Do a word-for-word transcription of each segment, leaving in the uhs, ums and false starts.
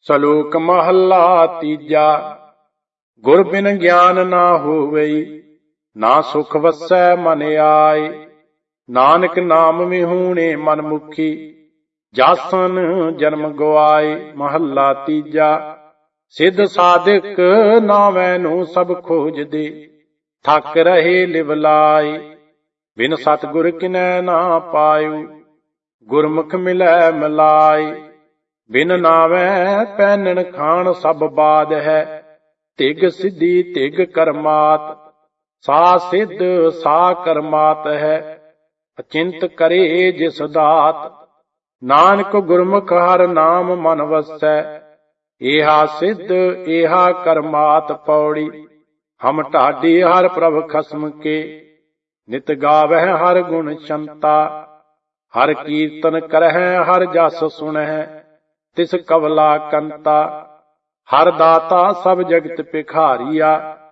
ਸਲੋਕ ਮਹੱਲਾ ਤੀਜਾ। ਗੁਰ ਬਿਨ ਗਿਆਨ ਨਾ ਹੋਵਈ, ਨਾ ਸੁਖ ਵਸੈ ਮਨ ਆਏ। ਨਾਨਕ ਨਾਮ ਵਿਹੂਣੇ ਮਨ ਮੁਖੀ, ਜਾਸਨ ਜਨਮ ਗਵਾਏ। ਮਹੱਲਾ ਤੀਜਾ। ਸਿੱਧ ਸਾਧਕ ਨਾਵੈ ਨੂੰ ਸਭ ਖੋਜਦੇ, ਥੱਕ ਰਹੇ ਲਿਵ ਲਾਏ। ਬਿਨ ਸਤਿਗੁਰ ਕਿਨੈ ਨਾ ਪਾਇਓ, ਗੁਰਮੁਖ ਮਿਲੈ ਮਿਲਾਏ। ਬਿਨ ਨਾਵੈ ਪੈਨਣ ਖਾਣ ਸਭ ਬਾਦ ਹੈ, ਧਿਗ ਸਿੱਧੀ ਧਿਗ ਕਰਮਾਤ। ਸਾ ਸਿੱਧ ਸਾ ਕਰਮਾਤ ਹੈ, ਅਚਿੰਤ ਕਰੇ ਜਿਸ ਦਾਤ। ਨਾਨਕ ਗੁਰਮੁਖ ਹਰ ਨਾਮ ਮਨ ਵਸੈ, ਏਹਾ ਸਿੱਧ ਏਹਾ ਕਰਮਾਤ। ਪੌੜੀ। ਹਮ ਢਾਡੀ ਹਰ ਪ੍ਰਭ ਖਸਮ ਕੇ, ਨਿਤ ਗਾਵਹਿ ਹਰ ਗੁਣ ਸ਼ੰਤਾ। ਹਰ ਕੀਰਤਨ ਕਰਹਿ ਹਰ ਜਸ ਸੁਣਹਿ, ਤਿਸ ਕਵਲਾ ਕੰਤਾ। ਹਰ ਦਾਤਾ ਸਭ ਜਗਤ ਭਿਖਾਰੀਆ,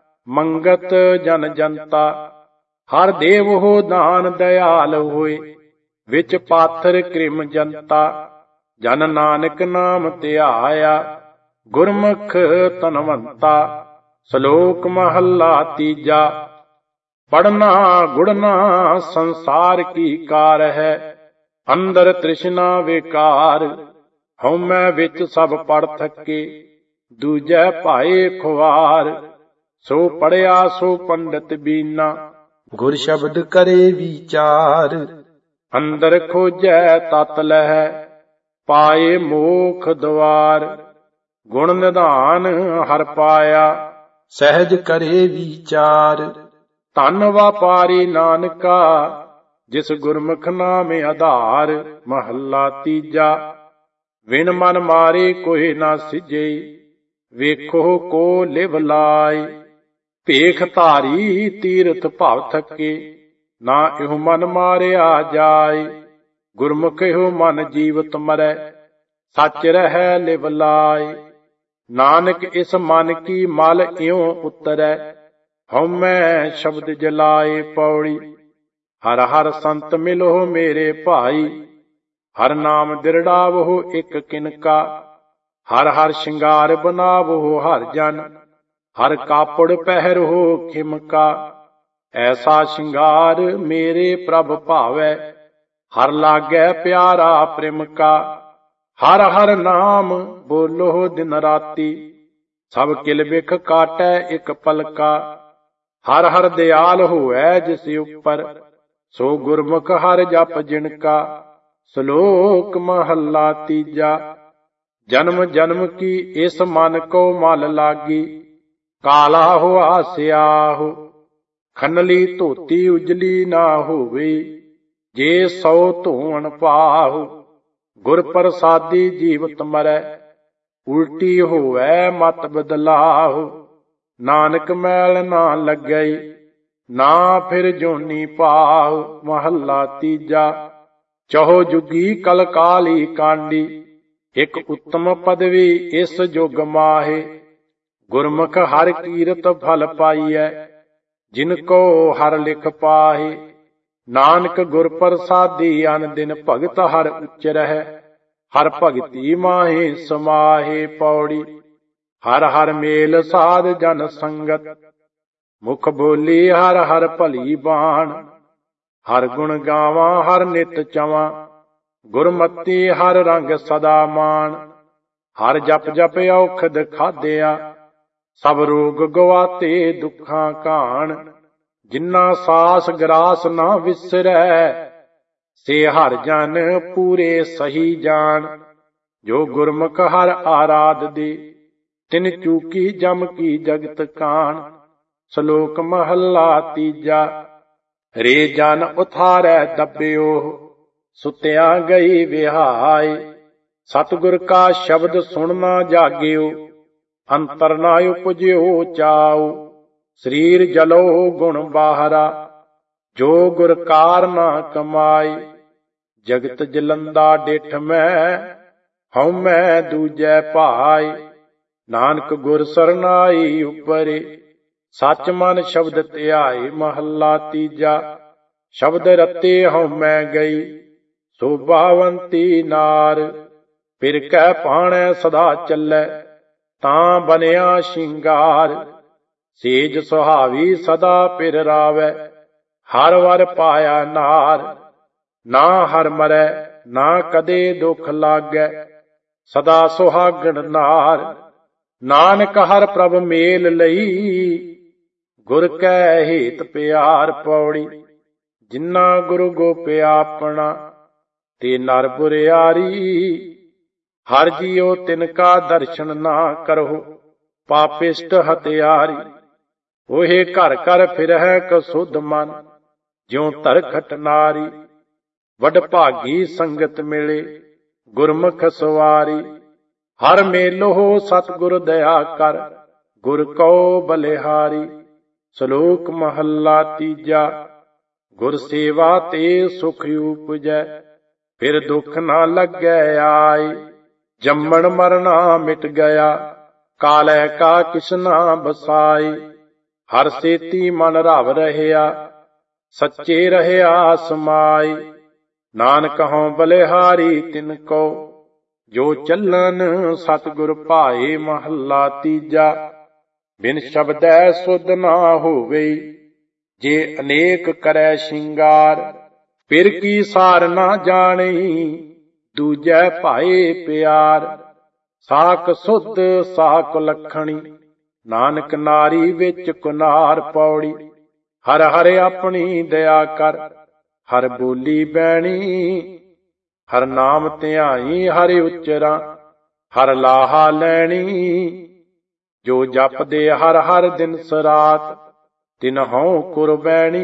ਮੰਗਤ ਜਨ ਜਨਤਾ। ਹਰ ਦੇਵ ਹੋ ਦਾਨ ਦਇਆਲ ਹੋਏ, ਵਿੱਚ ਪਾਥਰ ਕ੍ਰਿਮ ਜਨਤਾ। ਜਨ ਨਾਨਕ ਨਾਮ ਧਿਆਇਆ, ਗੁਰਮੁਖ ਧਨਵੰਤਾ। ਸ਼ਲੋਕ ਮਹੱਲਾ ਤੀਜਾ। ਪੜਨਾ ਗੁੜਨਾ ਸੰਸਾਰ ਕੀ ਕਾਰ ਹੈ, ਅੰਦਰ ਤ੍ਰਿਸ਼ਨਾ ਵਿਕਾਰ। ਹਉਮੈ ਵਿੱਚ ਸਭ ਪੜ ਥੱਕੇ, ਦੂਜੈ ਭਾਏ ਖੁਆਰ। ਸੋ ਪੜਿਆ ਸੋ ਪੰਡਿਤ ਬੀਨਾ, ਗੁਰ ਸ਼ਬਦ ਕਰੇ ਵਿਚਾਰ। ਅੰਦਰ ਖੋਜੈ ਤਤ ਲਹੈ, ਪਾਏ ਮੋਖ ਦੁਆਰ। ਗੁਣ ਨਿਧਾਨ ਹਰ ਪਾਇਆ, ਸਹਿਜ ਕਰੇ ਵਿਚਾਰ। ਧਨ ਵਾਪਾਰੀ ਨਾਨਕਾ, ਜਿਸ ਗੁਰਮੁਖ ਨਾਮ ਆਧਾਰ। ਮਹੱਲਾ ਤੀਜਾ। ਵਿਣ ਮਨ ਮਾਰੇ ਕੋਇ ਨਾ ਸਿਜਈ, ਵੇਖੋ ਕੋ ਲਿਵ ਲਾਇ। ਭੇਖ ਧਾਰੀ ਤੀਰਥ ਭਵ ਥਕੇ, ਨਾ ਇਹੋ ਮਨ ਮਾਰਿਆ ਜਾਇ। ਗੁਰਮੁਖ ਇਹੋ ਮਨ ਜੀਵਤ ਮਰੈ, ਸੱਚ ਰਹਿ ਲਿਵ ਲਾਇ। ਨਾਨਕ ਇਸ ਮਨ ਕੀ ਮਲ ਇਉ ਉਤਰੈ, ਹਉਮੈ ਸ਼ਬਦ ਜਲਾਏ। ਪੌੜੀ। ਹਰ ਹਰ ਸੰਤ ਮਿਲੋ ਮੇਰੇ ਭਾਈ, ਹਰ ਨਾਮ ਦਿਰੜਾਵੋ ਇਕ ਕਿਨਕਾ। ਹਰ ਹਰ ਸ਼ਿੰਗਾਰ ਬਨਾਵੋ ਹਰ ਜਨ, ਹਰ ਕਾਪੜ ਪਹਿਰੋ ਖਿਮਕਾ। ਐਸਾ ਸ਼ਿੰਗਾਰ ਮੇਰੇ ਪ੍ਰਭ ਭਾਵੈ, ਹਰ ਲਾਗੈ ਪਿਆਰਾ ਪ੍ਰਿਮਕਾ। ਹਰ ਹਰ ਨਾਮ ਬੋਲੋ ਦਿਨ ਰਾਤੀ, ਸਭ ਕਿਲ ਬਿਖ ਕਾਟੈ ਇਕ ਪਲਕਾ। ਹਰ ਹਰ ਦਿਆਲ ਹੋਵੈ ਜਿਸ ਉਪਰ, ਸੋ ਗੁਰਮੁਖ ਹਰ ਜਪ ਜਿਣਕਾ। ਸ਼ਲੋਕ ਮਹੱਲਾ ਤੀਜਾ। ਜਨਮ ਜਨਮ ਕੀ ਇਸ ਮਨ ਕੋ ਮਲ ਲਾਗੀ, ਕਾਲਾ ਹੋਆ ਸਿਆਹੋ। ਖਨਲੀ ਧੋਤੀ ਉਜਲੀ ਨਾ ਹੋਵੇ, ਜੇ ਸੌ ਧੋਣ ਪਾਹੋ। ਗੁਰ ਪ੍ਰਸਾਦੀ ਜੀਵਤ ਮਰੈ, ਉਲਟੀ ਹੋਵੈ ਮਤ ਬਦਲਾਹੋ। ਨਾਨਕ ਮੈਲ ਨਾ ਲੱਗਈ, ਨਾ ਫਿਰ ਜੋਨੀ ਪਾਹੋ। ਮਹੱਲਾ ਤੀਜਾ। ਚਹੋ ਜੁਗੀ ਕਲ ਕਾਲੀ ਕਾਂਡੀ, ਇਕ ਉੱਤਮ ਪਦਵੀ ਇਸ ਜੁਗ ਮਾਹੇ। ਗੁਰਮੁਖ ਹਰ ਕੀਰਤ ਫਲ ਪਾਈਐ, ਜਿਨ ਕੋ ਹਰ ਲਿਖ ਪਾਹੇ। ਨਾਨਕ ਗੁਰ ਪ੍ਰਸਾਦੀ ਅਨ ਦਿਨ ਭਗਤ ਹਰ ਉਚਰਹਿ, ਹਰ ਭਗਤੀ ਮਾਹੇ ਸਮਾਹੇ। ਪੌੜੀ। ਹਰ ਹਰ ਮੇਲ ਸਾਧ ਜਨ ਸੰਗਤ, ਮੁਖ ਬੋਲੀ ਹਰ ਹਰ ਭਲੀ ਬਾਣ। ਹਰ ਗੁਣ ਗਾਵਾਂ ਹਰ ਨਿਤ ਚਵਾਂ, ਗੁਰਮਤੀ ਹਰ ਰੰਗ ਸਦਾ ਮਾਣ। ਹਰ ਜਪ ਜਪ ਔਖਦ ਖਾਦਿਆ, ਸਭ ਰੋਗ ਗਵਾਤੇ ਦੁੱਖਾਂ ਘਾਣ। ਜਿਨ੍ਹਾਂ ਸਾਸ ਗਰਾਸ ਨਾ ਵਿਸਰੈ, ਸੇ ਹਰ ਜਨ ਪੂਰੇ ਸਹੀ ਜਾਣ। ਜੋ ਗੁਰਮੁਖ ਹਰ ਆਰਾਧ ਦੇ, ਤਿਨ ਚੂਕੀ ਜਮ ਕੀ ਜਗਤ ਕਾਣ। ਸ਼ਲੋਕ ਮਹੱਲਾ ਤੀਜਾ। ਰੇ ਜਨ ਉਥਾਰੈ ਦੱਬਿਓ, ਸੁਤਿਆ ਗਈ ਵਿਹਾਏ। ਸਤਿਗੁਰ ਕਾ ਸ਼ਬਦ ਸੁਣ ਨਾ ਜਾਗਿਓ, ਅੰਤਰ ਨਾ ਉਪਜਿਓ ਚਾਉ। ਸਰੀਰ ਜਲੋ ਗੁਣ ਬਾਹਰਾ, ਜੋ ਗੁਰ ਕਾਰ ਨਾ ਕਮਾਈ। ਜਗਤ ਜਲੰਦਾ ਡਿਠ ਮੈਂ, ਹਉਮੈ ਦੂਜੈ ਭਾਈ। ਨਾਨਕ ਗੁਰ ਸਰਨਾਈ ਉਪਰੇ, ਸੱਚ ਮਨ ਸ਼ਬਦ ਧਿਆਏ। ਮਹੱਲਾ ਤੀਜਾ। ਸ਼ਬਦ ਰਤੇ ਹਉਮੈ ਗਈ, ਸੋਭਾਵੰਤੀ ਨਾਰ। ਫਿਰ ਕਹਿ ਪਾਣੈ ਸਦਾ ਚੱਲੈ, ਤਾਂ ਬਨਿਆ ਸ਼ਿੰਗਾਰ। ਸੇਜ ਸੁਹਾਵੀ ਸਦਾ ਪਿਰ ਰਾਵੈ, ਹਰ ਵਰ ਪਾਇਆ ਨਾਰ। ਨਾ ਹਰ ਮਰੈ ਨਾ ਕਦੇ ਦੁਖ ਲਾਗੈ, ਸਦਾ ਸੁਹਾਗਣ ਨਾਰ। ਨਾਨਕ ਹਰ ਪ੍ਰਭ ਮੇਲ ਲਈ, ਗੁਰ ਕੈ ਹੇਤ ਪਿਆਰ। ਪੌੜੀ ਜਿਨਾ ਗੁਰੂ ਗੋਪਿਆ ਆਪਣਾ, ਤੇ ਨਰ ਬੁਰਿਆਰੀ। ਹਰ ਜੀਉ ਤਿਨ ਕਾ ਦਰਸ਼ਨ ਨਾ ਕਰਹੁ, ਪਾਪਿਸ਼ਟ ਹਤਿਆਰੀ। ਉਹੇ ਘਰ ਘਰ ਫਿਰਹਿ ਕਸੁਧ ਮਨ, ਜਿਉ ਧਰਖਟ ਨਾਰੀ। ਵਡ ਭਾਗੀ ਸੰਗਤ ਮਿਲੇ, ਗੁਰਮੁਖ ਸਵਾਰੀ। ਹਰ ਮੇਲੋ ਸਤਿਗੁਰ ਦਇਆ ਕਰ, ਗੁਰ ਕਉ ਬਲਿਹਾਰੀ। ਸ਼ਲੋਕ ਮਹੱਲਾ ਤੀਜਾ। ਗੁਰ ਸੇਵਾ ਤੇ ਸੁਖ ਉਪਜੈ, ਫਿਰ ਦੁਖ ਨਾ ਲੱਗੈ ਆਏ। ਜੰਮਣ ਮਰਨਾ ਮਿਟ ਗਿਆ, ਕਾਲੈ ਕਾ ਕਿਛ ਨਾ ਬਸਾਈ। ਹਰ ਸੇਤੀ ਮਨ ਰਵ ਰਹਿਆ, ਸੱਚੇ ਰਹਿਆ ਸਮਾਈ। ਨਾਨਕ ਹਉ ਬਲਿਹਾਰੀ ਤਿਨ ਕੋ, ਜੋ ਚੱਲਨ ਸਤਿਗੁਰ ਭਾਏ। ਮਹੱਲਾ ਤੀਜਾ। ਬਿਨ ਸ਼ਬਦੈ ਸੁਧ ਨਾ ਹੋਵੇ, ਜੇ ਅਨੇਕ ਕਰੈ ਸ਼ਿੰਗਾਰ। ਫਿਰ ਕੀ ਸਾਰ ਨਾ ਜਾਣੀ, ਦੂਜੈ ਭਾਏ ਪਿਆਰ। ਸਾਕ ਸੁਧ ਸਾਕ ਲਖਣੀ, ਨਾਨਕ ਨਾਰੀ ਵਿੱਚ ਕੁਨਾਰ। ਪੌੜੀ ਹਰ ਹਰ ਆਪਣੀ ਦਇਆ ਕਰ, ਹਰ ਬੋਲੀ ਬੈਣੀ। ਹਰ ਨਾਮ ਧਿਆਈ ਹਰਿ ਉਚਰਾ, ਹਰ ਲਾਹਾ ਲੈਣੀ। ਜੋ ਜਪਦੇ ਹਰ ਹਰ ਦਿਨ ਸਰਾਤ, ਤਿਨ ਹਉ ਕੁਰਬੈਣੀ।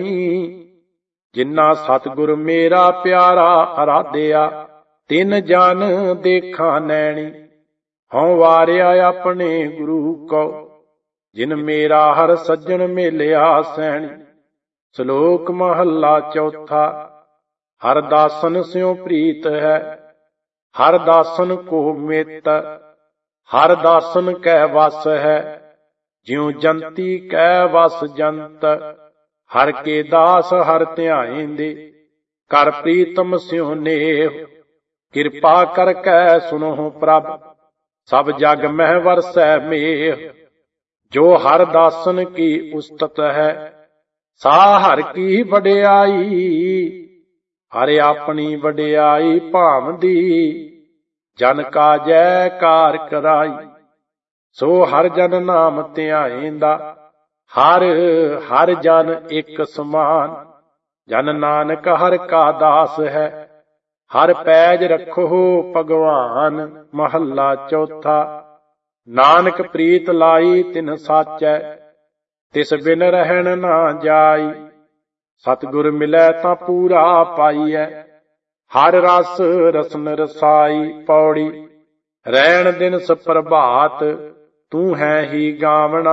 ਜਿਨਾ ਸਤਿਗੁਰ ਮੇਰਾ ਪਿਆਰਾ ਅਰਾਧਿਆ, ਤਿਨ ਜਨ ਦੇਖਾਂ ਨੈਣੀ। ਹਉ ਵਾਰਿਆ ਆਪਣੇ ਗੁਰੂ ਕੋ, ਜਿਨ ਮੇਰਾ ਹਰ ਸੱਜਣ ਮੇਲਿਆ ਸੈਣੀ। ਸ਼ਲੋਕ ਮਹੱਲਾ ਚੌਥਾ। ਹਰ ਦਾਸਨ ਸਿਉ ਪ੍ਰੀਤ ਹੈ, ਹਰ ਦਾਸਨ ਕੋ ਮਿੱਤ। ਹਰ ਦਾਸਨ ਕੈ ਵਸ ਹੈ, ਜਿਉ ਜੰਤੀ ਕੈ ਵਸ ਜੰਤ। ਹਰ ਕੇ ਦਾਸ ਹਰ ਧਿਆਇਂਦੇ, ਕਰ ਪ੍ਰੀਤਮ ਸਿਉ ਨੇਹ। ਕਿਰਪਾ ਕਰ ਕੈ ਸੁਨਹੁ ਪ੍ਰਭ, ਸਭ ਜਗ ਮਹਿ ਵਰਸੈ ਮੇਹ। ਜੋ ਹਰ ਦਾਸਨ ਕੀ ਉਸਤਤ ਹੈ, ਸਾ ਹਰ ਕੀ ਵਡਿਆਈ। ਹਰ ਆਪਣੀ ਵਡਿਆਈ ਭਾਵਦੀ, ਜਨ ਕਾ ਜੈਕਾਰ ਕਰਾਈ। ਸੋ ਹਰ ਜਨ ਨਾਮ ਧਿਆਏਂਦਾ, ਹਰ ਹਰ ਜਨ ਇੱਕ ਸਮਾਨ। ਜਨ ਨਾਨਕ ਹਰ ਕਾ ਦਾਸ ਹੈ, ਹਰ ਪੈਜ ਰੱਖੋ ਭਗਵਾਨ। ਮਹੱਲਾ ਚੌਥਾ। ਨਾਨਕ ਪ੍ਰੀਤ ਲਾਈ ਤਿਨ ਸਾਚੈ, ਤਿਸ ਬਿਨ ਰਹਿਣ ਨਾ ਜਾਈ। ਸਤਿਗੁਰ ਮਿਲੈ ਤਾਂ ਪੂਰਾ ਪਾਈਐ, ਹਰ ਰਸ ਰਸਨ ਰਸਾਈ। ਪੌੜੀ ਰਹਿਣ ਦਿਨ ਸੁਪਰਭਾਤ, ਤੂੰ ਹੈ ਹੀ ਗਾਵਣਾ।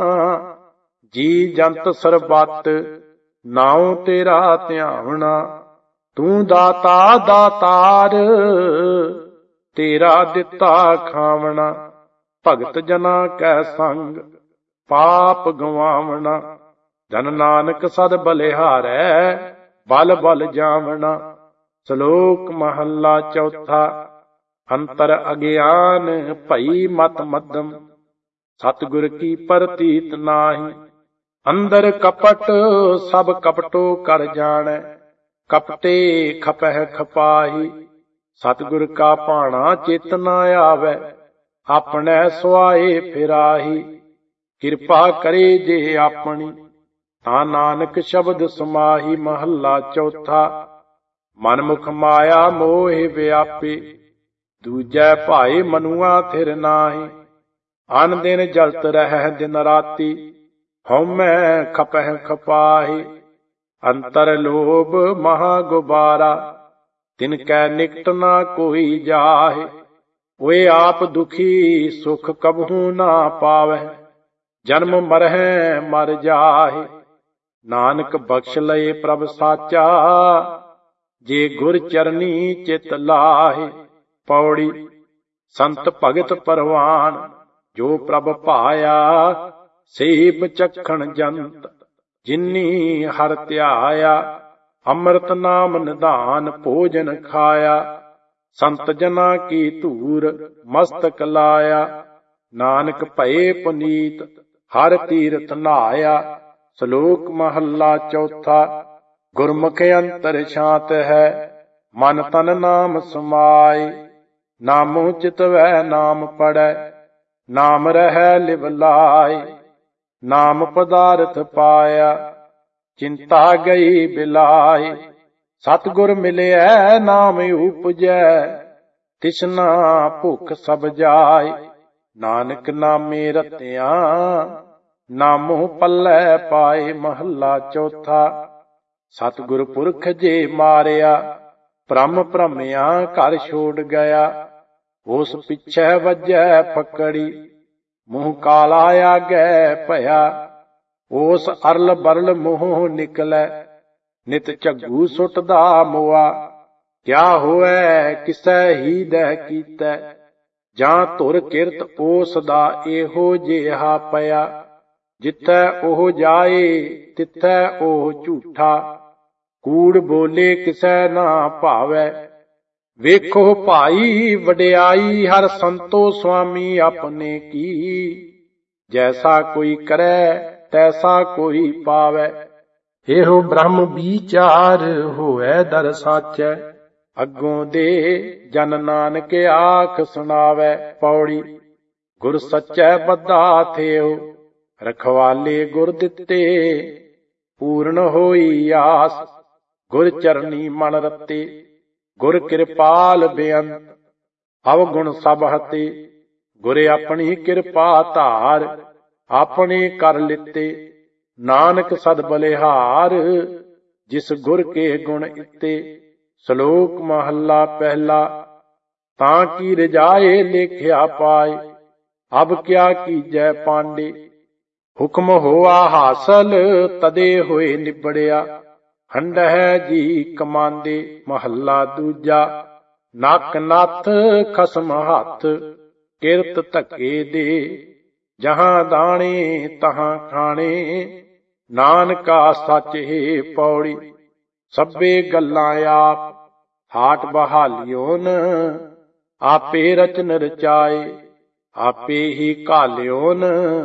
ਜੀ ਜੰਤ ਸਰਬੱਤ, ਨਾਉ ਤੇਰਾ ਧਿਆਵਣਾ। ਤੂੰ ਦਾਤਾ ਦਾਤਾਰ, ਤੇਰਾ ਦਿੱਤਾ ਖਾਵਣਾ। ਭਗਤ ਜਨਾ ਕੈ ਸੰਗ, ਪਾਪ ਗਵਾਵਣਾ। ਜਨ ਨਾਨਕ ਸਦ ਬਲਿਹਾਰੈ, ਬਲ ਬਲ ਜਾਵਣਾ। ਸ਼ਲੋਕ ਮਹੱਲਾ ਚੌਥਾ। ਅੰਤਰ ਅਗਿਆਨ ਭਈ ਮਤ ਮੱਧਮ, ਸਤਿਗੁਰ ਕੀ ਪ੍ਰਤੀਤ ਨਾਹੀ। ਅੰਦਰ ਕਪਟ ਸਭ ਕਪਟੋ ਕਰ ਜਾਣੈ, ਕਪਟੇ ਖਪਹਿ ਖਪਾਹੀ। ਸਤਿਗੁਰ ਕਾ ਭਾਣਾ ਚਿਤ ਨਾ ਆਵੈ, ਆਪਣੈ ਸੁਆਏ ਫਿਰਾਹੀ। ਕਿਰਪਾ ਕਰੇ ਜੇ ਆਪਣੀ, ਤਾਂ ਨਾਨਕ ਸ਼ਬਦ ਸਮਾਹੀ। ਮਹੱਲਾ ਚੌਥਾ। ਮਨਮੁਖ ਮਾਇਆ ਮੋਹਿ ਵਿਆਪੇ, ਦੂਜੈ ਭਾਏ ਮਨੁਆ ਥਿਰ ਨਾਹੀ। ਅਨ ਦਿਨ ਜਲਤ ਰਹਿ ਦਿਨ ਰਾਤੀ, ਹਉਮੈ ਖਪਹਿ ਖਪਾਹੀ। ਅੰਤਰ ਲੋਭ ਮਹਾ ਗੁਬਾਰਾ, ਤਿਨ ਕੈ ਨਿਕਟ ਨਾ ਕੋਈ ਜਾਹੇ। ਓਏ ਆਪ ਦੁਖੀ ਸੁਖ ਕਬਹੂ ਨਾ ਪਾਵਹਿ, ਜਨਮ ਮਰਹਿ ਮਰ ਜਾਹੇ। ਨਾਨਕ ਬਖਸ਼ ਲਏ ਪ੍ਰਭ ਸਾਚਾ, ਜੇ ਗੁਰ ਚਰਨੀ ਚਿਤ ਲਾਹੇ। ਪੌੜੀ ਸੰਤ ਭਗਤ ਪਰਵਾਨ, ਜੋ ਪ੍ਰਭ ਭਾਇਆ, ਸੇਈ ਬਚਖਣ ਜੰਤ। ਜਿਨੀ ਹਰ ਧਿਆਇਆ, ਅੰਮ੍ਰਿਤ ਨਾਮ ਨਿਧਾਨ ਭੋਜਨ ਖਾਇਆ। ਸੰਤ ਜਨਾ ਕੀ ਧੂਰ ਮਸਤਕ ਲਾਇਆ। ਨਾਨਕ ਭਏ ਪੁਨੀਤ ਹਰ ਤੀਰਥ ਨਹਾਇਆ। ਸ਼ਲੋਕ ਮਹੱਲਾ ਚੌਥਾ। ਗੁਰਮੁਖ ਅੰਤਰ ਸ਼ਾਂਤ ਹੈ ਮਨ ਤਨ ਨਾਮ ਸਮਾਏ। ਨਾਮੋ ਚਿਤਵੈ ਨਾਮ ਪੜੈ ਨਾਮ ਰਹਿ ਲਿਵ ਲਾਏ। ਨਾਮ ਪਦਾਰਥ ਪਾਇਆ ਚਿੰਤਾ ਗਈ ਬਿਲਾਏ। ਸਤਿਗੁਰ ਮਿਲਿਆ ਨਾਮ ਉਪਜੈ ਤਿਸਨਾ ਭੁਖ ਸਭ ਜਾਏ। ਨਾਨਕ ਨਾਮੇ ਰਤਿਆ ਨਾਮੋ ਪੱਲੇ ਪਾਏ। ਮਹੱਲਾ ਚੌਥਾ। ਸਤਿਗੁਰ ਪੁਰਖ ਜੇ ਮਾਰਿਆ ਭ੍ਰਮ ਭ੍ਰਮਿਆ ਘਰ ਛੋੜ ਗਿਆ। ਉਸ ਪਿੱਛੇ ਵੱਜੈ ਫਕੜੀ ਮੂੰਹ ਕਾਲਾ ਆਗੈ ਭਇਆ। ਉਸ ਅਰਲ ਬਰਲ ਮੂੰਹ ਨਿਕਲੈ ਨਿਤ ਝੱਗੂ ਸੁੱਟਦਾ ਮੋਆ। ਕਿਆ ਹੋਇ ਕਿਸੈ ਹੀ ਦੈ ਕੀਤੈ ਜਾਂ ਧੁਰ ਕਿਰਤ ਉਸ ਦਾ ਇਹੋ ਜਿਹਾ ਪਿਆ। ਜਿੱਥੈ ਉਹ ਜਾਏ ਤਿੱਥੈ ਉਹ ਝੂਠਾ। ਕੂੜ ਬੋਲੇ ਕਿਸੈ ਨਾ ਭਾਵੈ। ਵੇਖੋ ਭਾਈ ਵਡਿਆਈ ਹਰ ਸੰਤੋ ਸੁਆਮੀ ਆਪਣੇ ਕੀ। ਜੈਸਾ ਕੋਈ ਕਰੈ ਤੈਸਾ ਕੋਈ ਪਾਵੈ। ਇਹੋ ਬ੍ਰਹਮ ਵਿਚਾਰ ਹੋਇ ਦਰ ਸਾਚੈ। ਅੱਗੋਂ ਦੇ ਜਨ ਨਾਨਕ ਆਖ ਸੁਣਾਵੈ। ਪੌੜੀ। ਗੁਰ ਸੱਚੈ ਬੱਧਾ ਥਿਓ ਰਖਵਾਲੇ ਗੁਰ ਦਿੱਤੇ। ਪੂਰਨ ਹੋਈ ਆਸ ਗੁਰ ਚਰਨੀ ਮਨ ਰਤੇ। ਗੁਰ ਕਿਰਪਾਲ ਬੇਅੰਤ ਅਵਗੁਣ ਸਭ ਹਤੇ। ਗੁਰ ਆਪਣੀ ਕਿਰਪਾ ਧਾਰ ਆਪਣੇ ਕਰ ਲਿੱਤੇ। ਨਾਨਕ ਸਦ ਬਲਿਹਾਰ ਜਿਸ ਗੁਰ ਕੇ ਗੁਣ ਇਤੇ। ਸ਼ਲੋਕ ਮਹੱਲਾ ਪਹਿਲਾ। ਤਾਂ ਕੀ ਰਜਾਏ ਲੇਖਿਆ ਪਾਏ ਅਬ ਕਿਆ ਕੀਜੈ ਪਾਂਡੇ। ਹੁਕਮ ਹੋਆ ਹਾਸਲ ਤਦੇ ਹੋਏ ਨਿਬੜਿਆ। ਹੰਡਹਿ ਜੀ ਕਮਾਂਦੇ। ਮਹੱਲਾ ਦੂਜਾ। ਨੱਕ ਨੱਥ ਖਸਮ ਹੱਥ ਕਿਰਤ ਧੱਕੇ ਦੇ। ਜਹਾਂ ਦਾਣੇ ਤਹਾਂ ਖਾਣੇ ਨਾਨਕਾ ਸੱਚ ਹੈ। ਪੌੜੀ। ਸਭੇ ਗੱਲਾਂ ਆਪ ਹਾਟ ਬਹਾਲਿਓਨ। ਆਪੇ ਰਚਨ ਰਚਾਏ ਆਪੇ ਹੀ ਘਾਲਿਓਨ।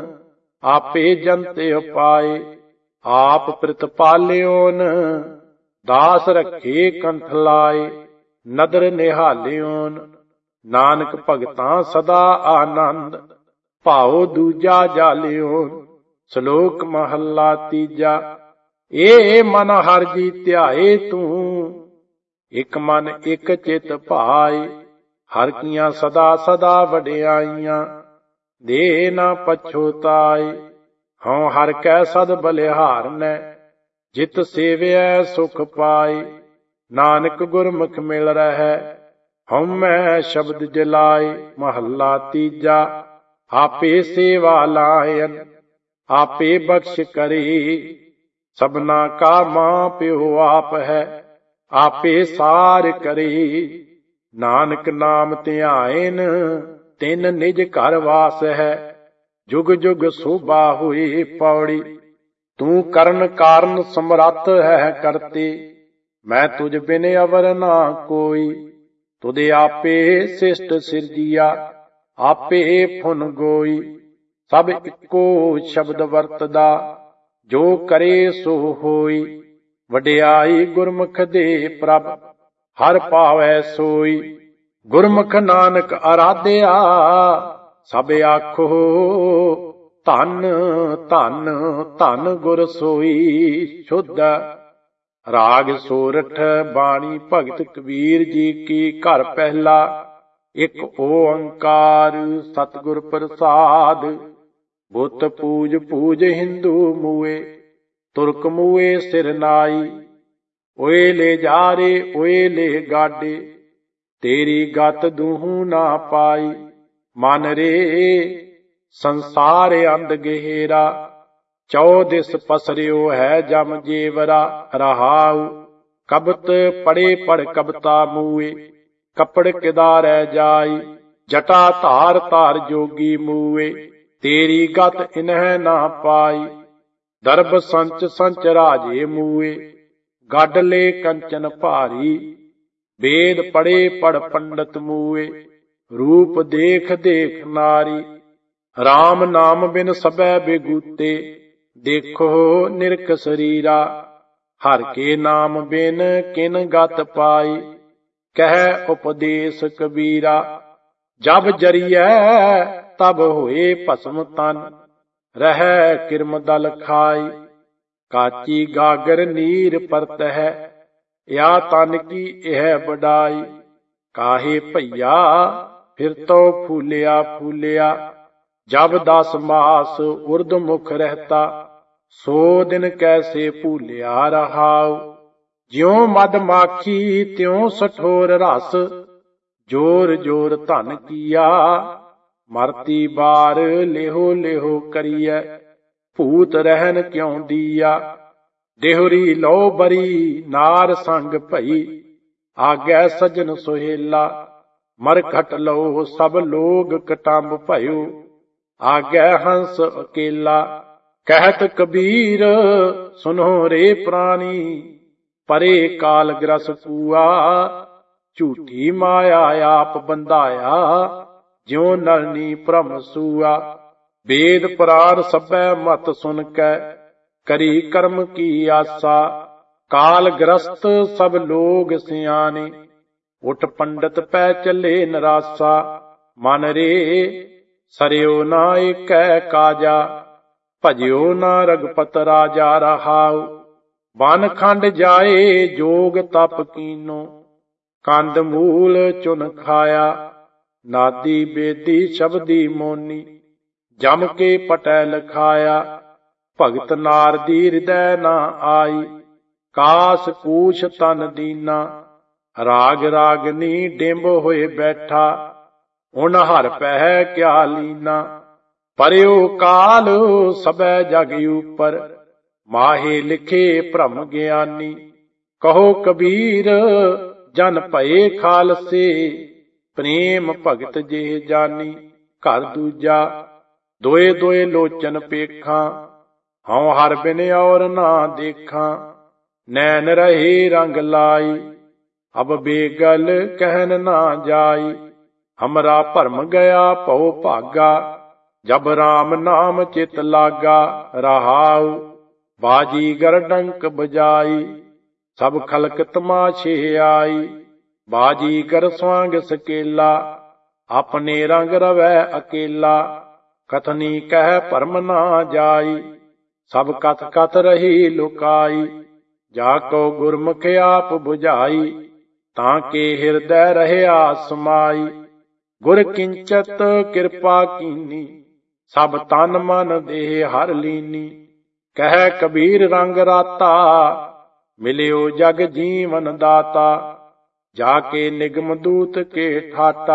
ਆਪੇ ਜੰਤੇ ਉਪਾਏ ਆਪ ਪ੍ਰਤਪਾਲਿਓਨ। ਦਾਸ ਰੱਖੇ ਕੰਠ ਲਾਏ ਨਦਰ ਨਿਹਾਲਿਓਨ। ਨਾਨਕ ਭਗਤਾਂ ਸਦਾ ਆਨੰਦ ਭਾਉ ਦੂਜਾ ਜਾਲਿਓਨ। ਸ਼ਲੋਕ ਮਹੱਲਾ ਤੀਜਾ। ਏ ਮਨ ਹਰਿ ਜੀ ਧਿਆਏ ਤੂੰ ਇਕ ਮਨ ਇਕ ਚਿਤ ਭਾਏ। ਹਰਿ ਕੀਆਂ ਸਦਾ ਸਦਾ ਵਡਿਆਈਆਂ ਦੇ ਨਾ ਪਛੋਤਾਏ। ਹਉ ਹਰਿ ਕੈ ਸਦ ਬਲਿਹਾਰਨੈ ਜਿਤ ਸੇਵਿਐ ਸੁਖ ਪਾਏ। ਨਾਨਕ ਗੁਰਮੁਖ ਮਿਲ ਰਹੈ ਹਉਮੈ ਸ਼ਬਦ ਜਲਾਏ। ਮਹੱਲਾ ਤੀਜਾ। ਆਪੇ ਸੇਵਾ ਲਾਇਨ ਆਪੇ ਬਖਸ਼ ਕਰੀ। ਸਭਨਾ ਕਾ ਮਾਂ ਪਿਓ ਆਪ ਹੈ ਆਪੇ ਸਾਰ ਕਰੀ। ਨਾਨਕ ਨਾਮ ਧਿਆਇਨ ਤਿਨ ਨਿਜ ਘਰ ਵਾਸ ਹੈ। ਜੁਗ ਜੁਗ ਸੋਭਾ ਹੋਈ। ਪੌੜੀ। ਤੂੰ ਕਰਨ ਕਾਰਨ ਸਮਰੱਥ ਹੈ ਕਰਤੇ। ਮੈਂ ਤੁਝ ਬਿਨ ਅਵਰ ਨਾ ਕੋਈ। ਤੁਧ ਆਪੇ ਸਿਸ਼ਟ ਸਿਰਜੀਆ ਆਪੇ ਫੁਨ ਗੋਈ। ਸਭ ਇੱਕੋ ਸ਼ਬਦ ਵਰਤਦਾ ਜੋ ਕਰੇ ਸੋ ਹੋਈ। ਵਡਿਆਈ ਗੁਰਮੁਖ ਦੇ ਪ੍ਰਭ ਹਰ ਪਾਵੈ ਸੋਈ। ਗੁਰਮੁਖ ਨਾਨਕ ਅਰਾਧਿਆ ਸਭ ਆਖੋ ਧੰਨ ਧੰਨ ਧੰਨ ਗੁਰ ਸੋਈ ਸ਼ੁੱਧ। ਰਾਗ ਸੋਰਠ ਬਾਣੀ ਭਗਤ ਕਬੀਰ ਜੀ ਕੀ। ਘਰ ਪਹਿਲਾ। ਇੱਕ ਓੰਕਾਰ ਸਤਿਗੁਰ ਪ੍ਰਸਾਦ। ਬੁੱਤ ਪੂਜ ਪੂਜ ਹਿੰਦੂ ਮੂਏ ਤੁਰਕ ਮੂਏ ਸਿਰ ਨਾਈ। ਓਏ ਲੈ ਜਾਰੇ ਓਏ ਲੈ ਗਾਡੇ ਤੇਰੀ ਗਤ ਦੂਹੂ ਨਾ ਪਾਈ। ਮਨ ਰੇ ਸੰਸਾਰ ਅੰਧ ਗਹਿਰਾ ਚੌ ਦਿਸ ਪਸਰਿਓ ਹੈ ਜਮ ਜੇਵਰਾ। ਰਹਾਉ ਕਬਤ ਪੜੇ ਪੜ ਕਬਤਾ ਮੂਏ ਕੱਪੜ ਕਿਦਾਰੈ ਜਾਈ। ਜਟਾ ਧਾਰ ਧਾਰ ਜੋਗੀ ਮੂਏ ਤੇਰੀ ਗਤ ਇਨਹਿ ਨਾ ਪਾਈ। ਦਰਬ ਸੰਚ ਸੰਚ ਰਾਜੇ ਮੂਏ ਗੱਡ ਲੈ ਕੰਚਨ ਭਾਰੀ। वेद पढ़े पढ़ पंडित मूए, रूप देख देख नारी। राम नाम बिन सबै बेगूते, देखो निरख शरीरा। हर के नाम बिन किन गत पाई, कह उपदेश कबीरा। जब जरिए तब होए भस्म तन, रह किरम दल खाई। काची गागर नीर परत है, या तन की यह बड़ाई। काहे भैया फिर तो फूलिया फूलिया, जब दस मास उर्द मुख रहता। सो दिन कैसे भूलिया रहाओ, ज्यों मद माखी त्यों सठोर रस। जोर जोर धन किया, मरती बार लेहो लेहो करिए। भूत रहन क्यों दिया, देहुरी लो बरी नार संग भई। आगे सजन सोहेला, मरघट लो सब लोग कटंब भयो। आगे हंस अकेला, कहत कबीर सुनो रे प्राणी। परे काल ग्रस कुआ, झूठी माया आप बंधाया। ज्यों नरनी भ्रम सूआ, वेद पुराण सबै मत सुन कै। करी कर्म की आसा, काल ग्रस्त सब लोग सियाने। उठ पंडित पै चले नरासा, मन रे सरयो ना एकै काजा। भजियो ना रघुपत राजा रहाओ, बन खंड जाए जोग तप कीनो। कंद मूल चुन खाया, नादी बेदी शब्दी मोनी। जम के पटैल खाया, भगत नारदी हृदय ना आई। कास कूछ तन दीना, राग रागनी डिंब होए बैठा। उन हर पह क्या लीना, परयो काल सबै जग ऊपर। माहे लिखे भ्रम ज्ञानी, कहो कबीर जन भये खालसे। प्रेम भगत जे जानी, घर दूजा दोए दोए लोचन पेखा। हऊँ हर बिन और ना देखा, नैन रहे रंग लाई। अब बेगल कहन ना जाई, हमरा भरम गया पौ भागा। जब राम नाम चित लागा, रहाऊ बाजीगर डंक बजाई। सब खलक तमाशे आई, बाजीगर स्वांग सकेला। अपने रंग रवै अकेला, कथनी कह भरम ना जाई। सब कथ कथ रही लुकाई, जाको गुरमुख आप बुझाई। ताके हृदय रहया समाई, गुर किंचत कृपा कीनी। सब तन मन देह हर लीनी, कह कबीर रंग राता। मिलियो जग जीवन दाता, जाके निगम दूत के ठाटा।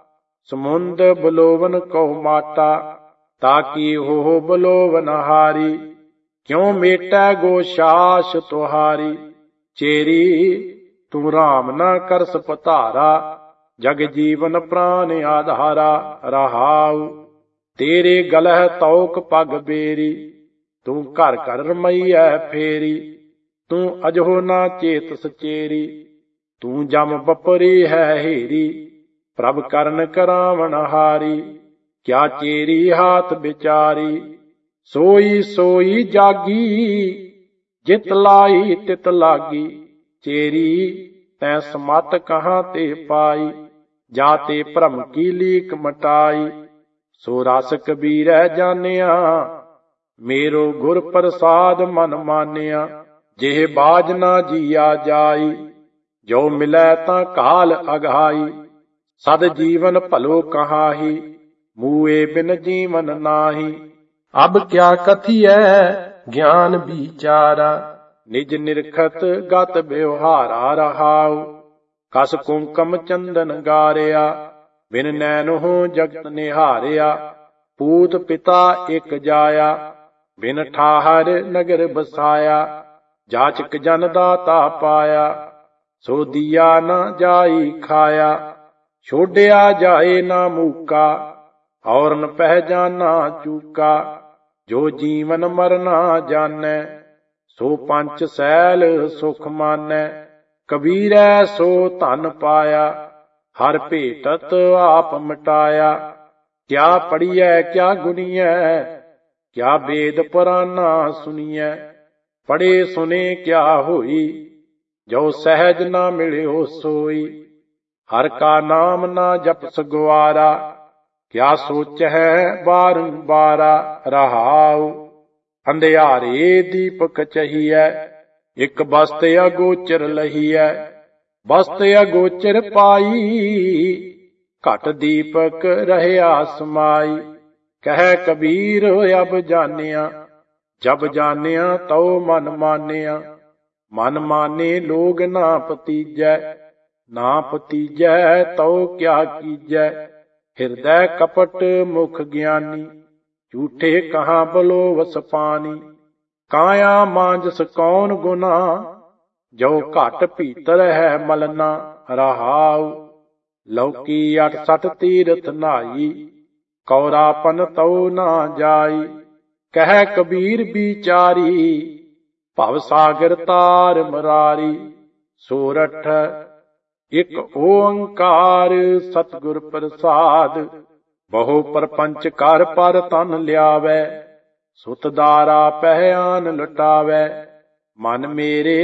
समुंद बलोवन को माटा, ताकि हो बलोवन हारी। क्यों मेटै गोशास तुहारी, चेरी तू राम न करस पतारा। जग जीवन प्राण आधारा, रहाऊ तेरे गलह तौक पग बेरी। तू घर घर रमैया फेरी, तू अजहो ना चेत सचेरी। तू जम बपरी है हेरी, प्रभ करन करावण हारी। क्या चेरी हाथ बिचारी, सोई सोई जागी। जित लाई तित लागी, चेरी तै समत कहाँ ते पाई। जाते भ्रम की लीक मटाई, सो रस कबीर जानिया। मेरो गुर प्रसाद मन मानिया, जेह बाज ना जिया जाई। जो मिलै तां काल अघाई, सद जीवन भलो कहाही। मूए बिन जीवन नाही, अब क्या कथियै ज्ञान बिचारा। निज निरखत गत व्यवहारा, रहाऊ कस कुंकम चंदन गारिया। बिन नैन हो जगत निहारिया, पूत पिता एक जाया। बिन ठाहर नगर बसाया, जाचक जन दाता पाया। सो दिया न जाई खाया, छोड़िया जाए ना मूका। और न पहचाना चूका, जो जीवन मरना जानै। सो पंच सैल सुख मानै, ਕਬੀਰੈ ਸੋ ਧਨ ਪਾਇਆ, ਹਰ ਭੇਟਤ ਆਪ ਮਿਟਾਇਆ। ਕਿਆ ਪੜੀਐ ਕਿਆ ਗੁਣੀਐ, ਕਿਆ ਵੇਦ ਪੁਰਾਨਾ ਸੁਣੀਐ। ਪੜੇ ਸੁਨੇ ਕਿਆ ਹੋਈ, ਜੋ ਸਹਿਜ ਨਾ ਮਿਲਿਓ ਸੋਈ। ਹਰ ਕਾ ਨਾਮ ਨਾ ਜਪਸ ਗਵਾਰਾ, ਕਿਆ ਸੋਚਹਿ ਬਾਰੰਬਾਰਾ। ਰਹਾਉ ਅੰਧਿਆਰੇ ਦੀਪਕ ਚਹੀਐ, ਇਕ ਬਸਤ ਅਗੋਚਰ ਲਹੀਐ। ਬਸਤ ਅਗੋਚਰ ਪਾਈ, ਘਟ ਦੀਪਕ ਰਹਿਆ ਸਮਾਈ। ਕਹਿ ਕਬੀਰ ਅਬ ਜਾਣਿਆ, ਜਬ ਜਾਣਿਆ ਤਉ ਮਨ ਮਾਨਿਆ। ਮਨ ਮਾਨੇ ਲੋਗ ਨਾ ਪਤੀਜੈ, ਨਾ ਪਤੀਜੈ ਤਉ ਕਿਆ ਕੀਜੈ। ਹਿਰਦੈ ਕਪਟ ਮੁਖ ਗਿਆਨੀ, ਝੂਠੇ ਕਹਾਂ ਬਲੋ ਵਸ ਪਾਨੀ। ਕਾਇਆ ਮਾਂਜਸ ਕੌਣ ਗੁਨਾ, ਜੋ ਘਟ ਭੀਤਰ ਹੈ ਮਲਨਾ। ਰਹਾਉ ਲੌਕੀ ਅਠ ਸਠ ਤੀਰਥ ਨਾਈ, ਕੌਰਾਪਨ ਤਉ ਨਾ ਜਾਈ। ਕਹਿ ਕਬੀਰ ਵਿਚਾਰੀ, ਭਵ ਸਾਗਰ ਤਾਰ ਮਰਾਰੀ। ਸੋਰਠ ਇਕ ਓੰਕਾਰ ਸਤਿਗੁਰ ਪ੍ਰਸਾਦ, ਬਹੁ ਪਰਪੰਚ ਕਰ ਪਰ ਤਨ ਲਿਆਵੈ। ਸੁਤ ਦਾਰਾ ਪਹਿਆਨ ਲੁਟਾਵੈ, ਮਨ ਮੇਰੇ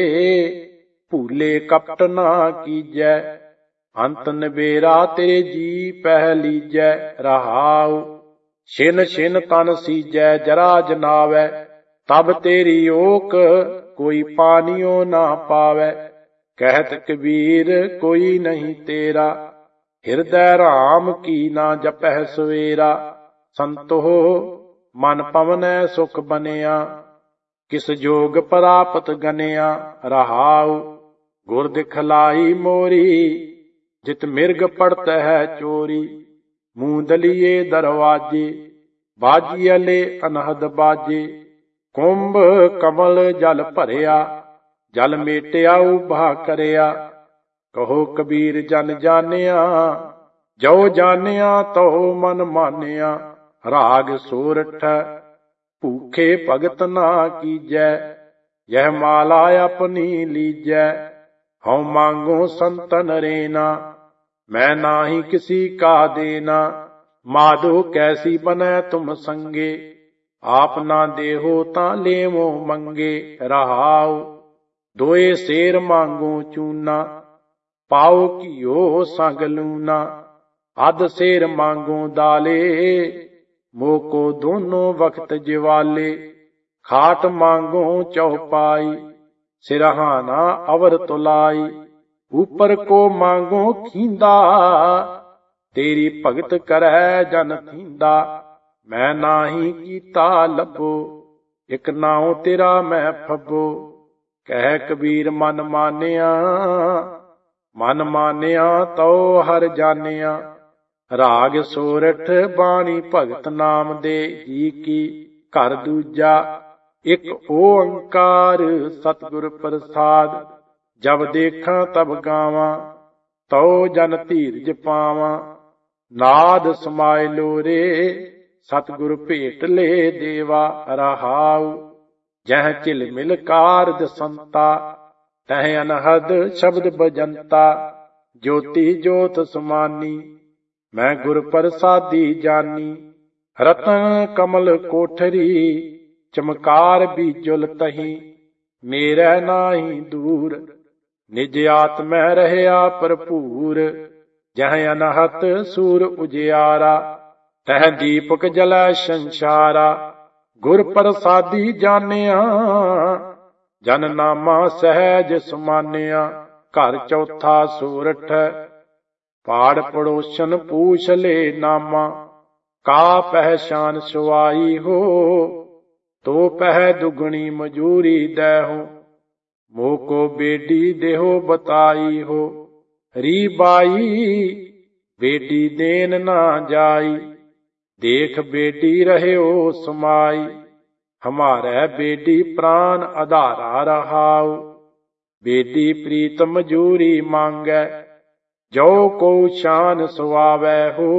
ਭੂਲੇ ਕਪਟ ਨਾ ਕੀਜੈ। ਅੰਤ ਨਬੇਰਾ ਤੇਰੇ ਜੀ ਪਹਿ ਲੀਜੈ। ਰਹਾਉ ਛਿਨ ਛਿਨ ਤਨ ਸੀਜੈ ਜਰਾ ਜਨਾਵੈ, ਤਬ ਤੇਰੀ ਓਕ ਕੋਈ ਪਾਨਿਓ ਨਾ ਪਾਵੈ। ਕਹਿਤ ਕਬੀਰ ਕੋਈ ਨਹੀਂ ਤੇਰਾ, ਹਿਰਦੈ ਰਾਮ ਕੀ ਨਾ ਜਪਹਿ ਸਵੇਰਾ। ਸੰਤੋ ਮਨ ਪਵਨੈ ਸੁਖ ਬਨਿਆ, ਕਿਸ ਜੋਗ ਪ੍ਰਾਪਤ ਗਨਿਆ। ਰਹਾਉ ਗੁਰ ਦਿਖਲਾਈ ਮੋਰੀ, ਜਿਤ ਮਿਰਗ ਪੜਤ ਹੈ ਚੋਰੀ। ਮੂੰਦਲੀਏ ਦਰਵਾਜੇ, ਬਾਜੀਅਲੇ ਅਨਹਦ ਬਾਜੇ। ਕੁੰਭ ਕਮਲ ਜਲ ਭਰਿਆ, ਜਲ ਮੇਟਿਆ ਉਭਾ ਕਰਿਆ। ਕਹੋ ਕਬੀਰ ਜਨ ਜਾਣਿਆ, ਜੋ ਜਾਣਿਆ ਤਉ ਮਨ ਮਾਨਿਆ। ਰਾਗ ਸੋਰਠ ਭੂਖੇ ਭਗਤ ਨਾ ਕੀਜੈ, ਯਹ ਮਾਲਾ ਆਪਣੀ ਲੀਜੈ। ਹਉ ਮੰਗੋ ਸੰਤਨ ਰੇਨਾ, ਮੈਂ ਨਾਹੀ ਕਿਸੀ ਕਾ ਦੇਨਾ। ਮਾਧੋ ਕੈਸੀ ਬਨੈ ਤੁਮ ਸੰਗੇ, ਆਪ ਨਾ ਦੇਹੋ ਤਾਂ ਲੇਵੋ ਮੰਗੇ। ਰਹਾਉ ਦੋਏ ਸੇਰ ਮੰਗੋ ਚੂਨਾ, ਪਾਉ ਘਿਓ ਸੰਗ ਲੂਨਾ। ਅਧ ਸੇਰ ਮੰਗੋ ਦਾਲੇ, ਮੋਕੋ ਦੋਨੋਂ ਵਕਤ ਜਿਵਾਲੇ। ਖਾਟ ਮੰਗੋ ਚਉਪਾਈ, ਸਿਰਹਾਨਾ ਅਵਰ ਤੁਲਾਈ। ਉਪਰ ਕੋ ਮੰਗੋ ਖੀਂਦਾ, ਤੇਰੀ ਭਗਤ ਕਰੈ ਜਨ ਥੀਂਦਾ। ਮੈਂ ਨਾਹੀ ਕੀਤਾ ਲੱਭੋ, ਇਕ ਨਾਉ ਤੇਰਾ ਮੈਂ ਫੱਬੋ। ਕਹਿ ਕਬੀਰ ਮਨ ਮਾਨਿਆ, ਮਨ ਮਾਨਿਆ ਤਉ ਹਰ ਜਾਣਿਆ। ਰਾਗ ਸੋਰਠ ਬਾਣੀ ਭਗਤ ਨਾਮ ਦੇ ਜੀ ਕੀ। ਘਰ ਦੂਜਾ ਇਕ ਓੰਕਾਰ ਸਤਿਗੁਰ ਪ੍ਰਸਾਦ। ਜਬ ਦੇਖਾਂ ਤਬ ਗਾਵਾਂ, ਤਉ ਜਨ ਧੀਰਜ ਪਾਵਾਂ। ਨਾਦ ਸਮਾਇ ਲੋਰੇ, ਸਤਿਗੁਰ ਭੇਟ ਲੈ ਦੇਵਾ। ਰਹਾਉ ਜਹ ਝਿਲ ਮਿਲ ਕਾਰਜ ਸੰਤਾ, ਤਹ ਅਨਹਦ ਸ਼ਬਦ ਬਜੰਤਾ। ਜੋਤੀ ਜੋਤ ਸਮਾਨੀ, ਮੈਂ ਗੁਰ ਪ੍ਰਸਾਦੀ ਜਾਨੀ। ਰਤਨ ਕਮਲ ਕੋਠਰੀ, ਚਮਕਾਰ ਬੀਜੁਲ ਤਹੀਂ। ਮੇਰੇ ਨਾਹੀ ਦੂਰ, ਨਿਜ ਆਤਮੈ ਰਹਿਆ ਭਰਪੂਰ। ਜਹ ਅਨਹਤ ਸੂਰ ਉਜਿਆਰਾ, ਤਹ ਦੀਪਕ ਜਲੈ ਸੰਸਾਰਾ। ਗੁਰ ਪ੍ਰਸਾਦੀ ਜਾਣਿਆ, ਜਨ ਨਾਮਾ ਸਹਿਜ ਸਮਾਨਿਆ। ਘਰ ਚੌਥਾ ਸੋਰਠ ਪਾੜ ਪੜੋਸਨ ਪੂਛ ਲੈ ਨਾਮਾ। ਕਾ ਪਹਿਚਾਨ ਸੁਆਈ ਹੋ, ਤੋ ਪਹਿ ਦੁਗਣੀ ਮਜੂਰੀ ਦੇਹੋ। ਮੋਕੋ ਬੇਡੀ ਦੇਹੋ ਬਤਾਈ ਹੋ, ਰੀ ਬਾਈ ਬੇਡੀ ਦੇਨ ਨਾ ਜਾਈ। ਦੇਖ ਬੇਡੀ ਰਹਿਓ ਸਮਾਈ, ਹਮਾਰੇ ਬੇਡੀ ਪ੍ਰਾਨ ਆਧਾਰਾ। ਰਹਾਉ ਬੇਡੀ ਪ੍ਰੀਤ ਮਜੂਰੀ ਮੰਗੈ, ਜੋ ਕੋ ਸ਼ਾਨ ਸੁਆਵੈ ਹੋ।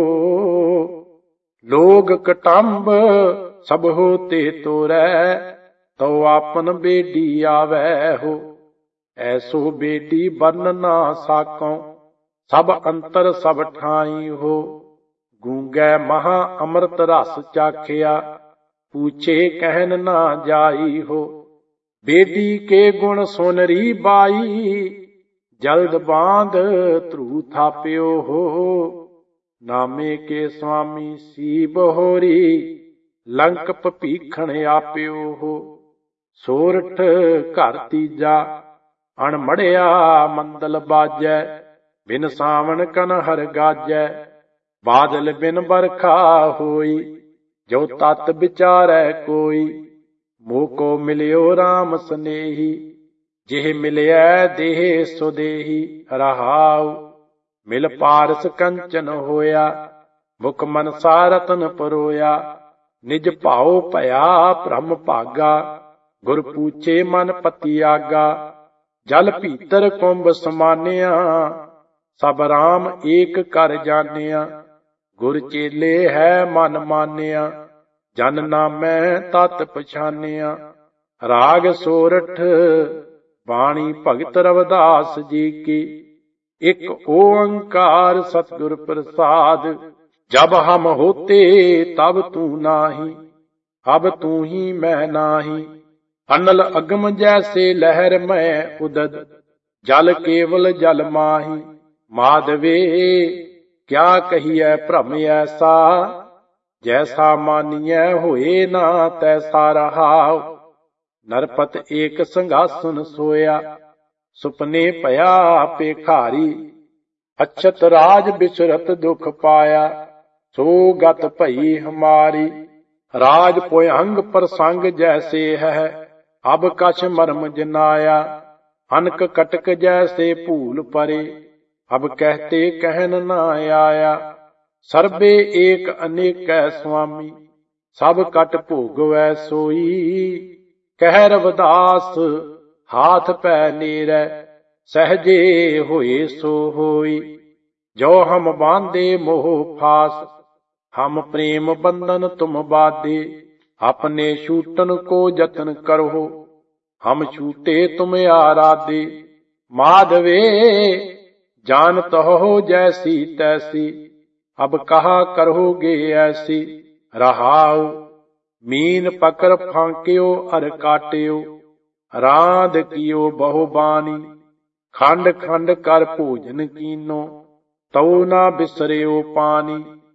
ਲੋਗ ਕਟੰਬ ਸਭ ਹੋ ਤੇ ਤੋਰੈ, ਤਉ ਆਪਨ ਬੇਡੀ ਆਵੈ ਹੋ। ਐਸੋ ਬੇਟੀ ਬਰਨ ਨਾ ਸਾਕਉ, ਸਭ ਅੰਤਰ ਸਭ ਠਾਈ ਹੋ। ਗੂੰਗੈ ਮਹਾ ਅੰਮ੍ਰਿਤ ਰਸ ਚਾਖਿਆ, ਪੂਛੇ ਕਹਿਨ ਨਾ ਜਾਈ ਹੋ। ਬੇਟੀ ਕੇ ਗੁਣ ਸੁਨਰੀ ਬਾਈ, ਜਲਦ ਬਾਂਧ ਧਰੂ ਥਾਪਿਓ ਹੋ। ਨਾਮੇ ਕੇ ਸੁਆਮੀ ਸੀ ਬਹੋਰੀ, ਲੰਕ ਭੀਖਣ ਆਪਿਓ ਹੋ। ਸੋਰਠ ਘਰ ਤੀਜਾ, ਅਣਮੜਿਆ ਮੰਦਲ ਬਾਜੈ, ਬਿਨ ਸਾਵਣ ਕਨਹਰ ਗਾਜੈ। ਬਾਦਲ ਬਿਨ ਬਰਖਾ ਹੋਈ, ਜੋ ਤਤ ਵਿਚਾਰੈ ਕੋਈ। ਮੋਕੋ ਮਿਲਿਓ ਰਾਮ ਸਨੇਹੀ, ਜਿਹ ਮਿਲਿਆ ਦੇਹ ਸੁਦੇਹੀ। ਰਹਾਉ ਮਿਲ ਪਾਰਸ ਕੰਚਨ ਹੋਇਆ, ਮੁਖ ਮਨਸਾ ਰਤਨ ਪਰੋਇਆ। ਨਿਜ ਭਾਉ ਭਇਆ ਭ੍ਰਮ ਭਾਗਾ, ਗੁਰ ਪੂਛੇ ਮਨ ਪਤੀ ਆਗਾ। ਜਲ ਭੀਤਰ ਕੁੰਭ ਸਮਾਨਿਆ, ਸਭ ਰਾਮ ਏਕ ਕਰ ਜਾਣਿਆ। ਗੁਰ ਚੇਲੇ ਹੈ ਮਨ ਮਾਨਿਆ, ਜਨ ਨਾਮੈ ਤਤ ਪਛਾਨਿਆ। ਰਾਗ ਸੋਰਠ ਬਾਣੀ ਭਗਤ ਰਵਿਦਾਸ ਜੀ ਕੀ। ਇੱਕ ਓੰਕਾਰ ਸਤਿਗੁਰ ਪ੍ਰਸਾਦ, ਜਬ ਹਮ ਹੋਤੇ ਤਬ ਤੂੰ ਨਾਹੀ, ਅਬ ਤੂੰ ਹੀ ਮੈਂ ਨਾਹੀ। ਅਨਲ ਅਗਮ ਜੈਸੇ ਲਹਿਰ ਮੈਂ ਉਦਦ, ਜਲ ਕੇਵਲ ਜਲ ਮਾਹੀ। ਮਾਧਵੇ ਕਿਆ ਕਹੀਐ ਭ੍ਰਮ ਐਸਾ, ਜੈਸਾ ਮਾਨੀਐ ਹੋਏ ਨਾ ਤੈਸਾ। ਰਹਾਉ ਨਰਪਤ ਏਕ ਸਿੰਘਾਸਨ ਸੋਇਆ, ਸੁਪਨੇ ਭਇਆ ਪੇਖਾਰੀ। ਅਛਤ ਰਾਜ ਬਿਸਰਤ ਦੁਖ ਪਾਇਆ, ਸੋ ਗਤ ਭਈ ਹਮਾਰੀ। ਰਾਜ ਭੁਯੰਗ ਪ੍ਰਸੰਗ ਜੈਸੇ ਹੈ, ਅਬ ਕਛ ਮਰਮ ਜਨਾਇਆ। ਅਨਕ ਕਟਕ ਜੈਸੇ ਭੂਲ ਪਰੇ, ਅਬ ਕਹਿਤੇ ਕਹਿਨ ਨਾ ਆਇਆ। ਸਰਬੇ ਏਕ ਅਨੇਕੈ ਸੁਆਮੀ, ਸਭ ਕਟ ਭੋਗਵੈ ਸੋਈ। ਕਹਿ ਰਵਿਦਾਸ ਹਾਥ ਪੈ ਨੀਰੈ, ਸਹਜੇ ਹੋਏ ਸੋ ਹੋਈ। ਜੋ ਹਮ ਬਾਂਧੇ ਮੋਹ ਫਾਸ, ਹਮ ਪ੍ਰੇਮ ਬੰਧਨ ਤੁਮ ਬਾਧੇ। ਆਪਣੇ ਛੂਟਨ ਕੋ ਜਤਨ ਕਰੋ, ਹਮ ਛੂਟੇ ਤੁਮ ਆਰਾਧੇ। ਮਾਧਵੇ जानत हो जैसी तैसी, अब कहा करोगे ऐसी। रहाउ मीन पकर फांक्यो अर काट्यो, रांध कियो बहु बानी। खंड खंड कर भोजन कीनो, तऊ ना बिसरियो पानी।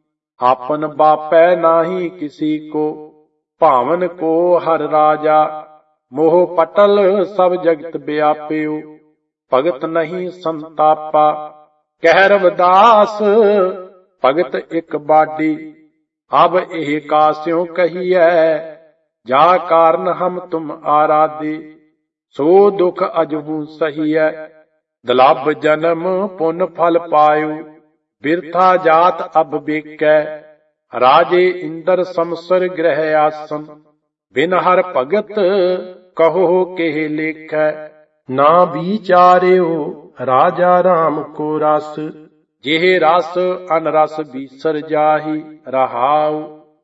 आपन बापै नाही किसी को, भावन को हर राजा। मोह पटल सब जगत व्याप्यो, भगत नहीं संतापा। कह रविदास भगत एक बाडी, अब एह कास्यों कहिए। जा कारण हम तुम आराधे, सो दुख अजहू सहिए। दुलभ जन्म पुन फल पायो, बिरथा जात अब बेकै। राजे इंद्र समसर ग्रह आसन, बिन हर भगत कहो केह लेखै। ना विचार्यो राजा राम को रस, जेह रस अनरस बीसर जाही। रहाउ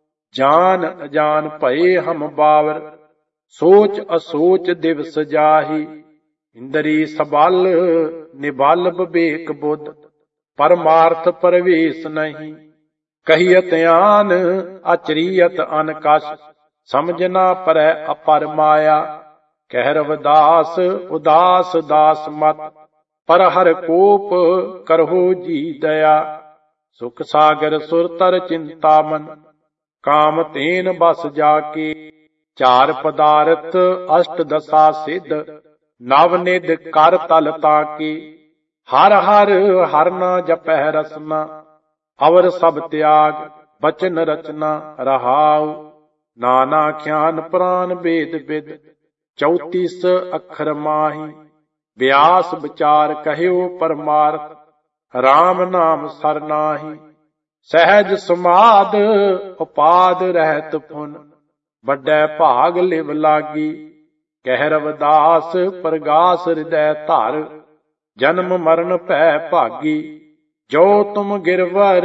जान अजान भये हम बावर, सोच असोच दिवस जाही। इंद्री सबल निबल विवेक बुध, परमार्थ प्रवेश नहीं। कहियत आन अचरियत अनकश, समझ ना परै अपर माया। कह रविदास उदास दास मत, पर हर कोप करहो जी दया। सुख सागर सुरतर चिंतामन, काम तेन बस जाके। चार पदार्थ अष्ट दशा सिद्ध, नव निध कर तल ताके। हर हर हर ना जपह रसना, अवर सब त्याग बचन रचना। रहाउ नाना ख्यान प्राण वेद विद, चौतीस अखर माही। व्यास विचार कह्यो परमार्थ, राम नाम सरनाही। सहज समाध उपाद रहत पुन, बड़ै भाग लिव लागी। कह रविदास प्रगास हृदय धर, जन्म मरण पै भागी। जो तुम गिरवर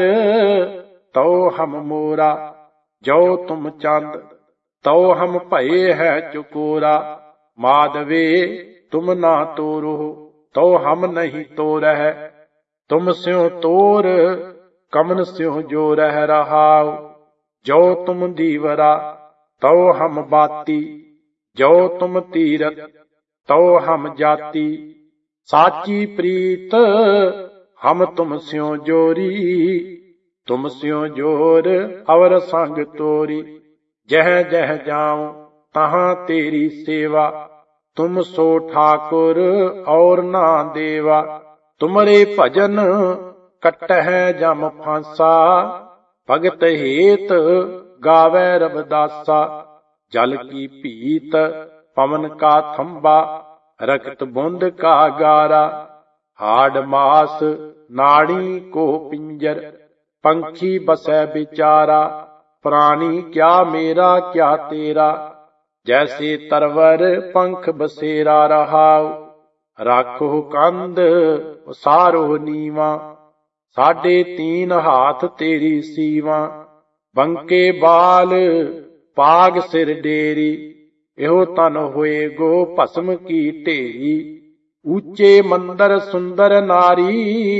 तो हम मोरा, जो तुम चंद तो हम भये है चकोरा। माधवे तुम ना तोरो, तो हम नहीं तोरह। तुम स्यों तोर कमन स्यों जो रह रहाओ। जो तुम दीवरा तो हम बाती, जो तुम तीरथ तो हम जाती। साची प्रीत हम तुम स्यों जोरी, तुम स्यों जोर अवर संग तोरी। जह जह जाऊं तहां तेरी सेवा, तुम सो ठाकुर और ना देवा। तुमरे भजन कटह जम फांसा, भगत हेत गावै रविदासा। जल की पीत पवन का थंबा, रक्त बूंद का गारा। हाड़ मास नाड़ी को पिंजर, पंखी बसै बिचारा। प्राणी क्या मेरा क्या तेरा, जैसे तरवर पंख बसेरा रहाओ। राखो कंद उसारो नीवा, साढ़े तीन हाथ तेरी सीवा। बंके बाल पाग सिर डेरी, एहो तन होए गो भस्म की ढेरी। ऊंचे मंदर सुंदर नारी,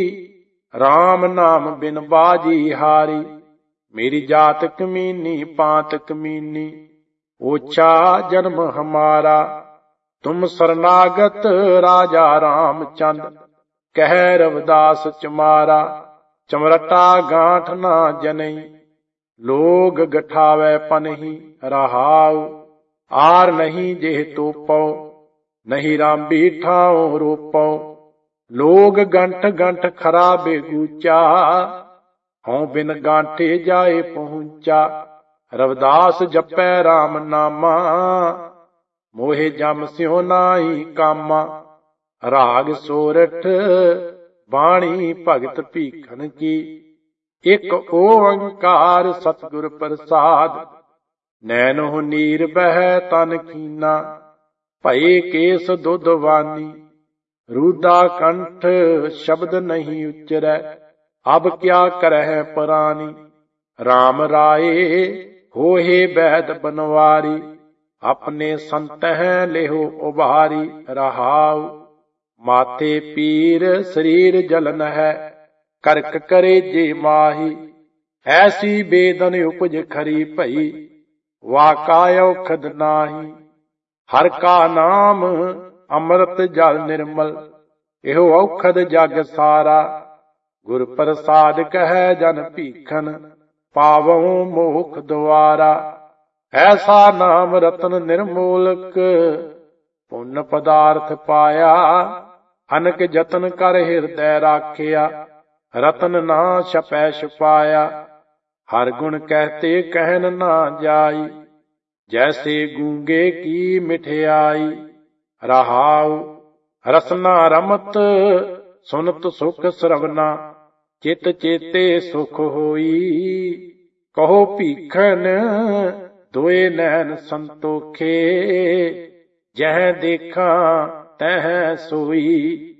राम नाम बिन बाजी हारी। मेरी जात कमीनी पात कमीनी, ओछा जन्म हमारा। तुम शरणागत राजा रामचंद, कह रविदास चमारा। चमरटा गांठ ना जनई, लोग गठावे पनही रहाऊ। आर नहीं जेह तो पौ, नहीं रामबी ठाओ रोपौ। लोग गंठ गंठ खरा बेगूचा, हों बिन गांठे जाए पहुंचा। रविदास जपै राम नामा, मोहे जम स्यों नाई कामा। राग सोरठ बाणी भगत भीखन की, एक ओंकार सतगुर प्रसाद। नैनो नीर बह तन कीना, भये केस दुधवानी। रूदा कंठ शब्द नहीं उच्चरै, अब क्या करह परानी। राम राये होहे वैद बनवारी, अपने संतह लेहो उबारी रहाऊ। माथे पीर शरीर जलन है, करक करे जे माही। ऐसी बेदन उपज खरी भई, वाका औखद नाही। हर का नाम अमृत जल निर्मल, एहो औखद जग सारा। गुर प्रसाद कह जन भीखन, पावों मोख द्वारा। ऐसा नाम रतन निर्मोलक, पुण्य पदार्थ पाया। अनक जतन कर हृदय राखिया, रतन ना छपै छुपाया। हर गुण कहते कहन ना जाई, जैसे गूंगे की मिठियाई। रहाऊ रसना रमत सुनत सुख श्रवना, चित चेते सुख होई। कहो भीखन दोए नैन संतोखे, जह देखा तह सोई।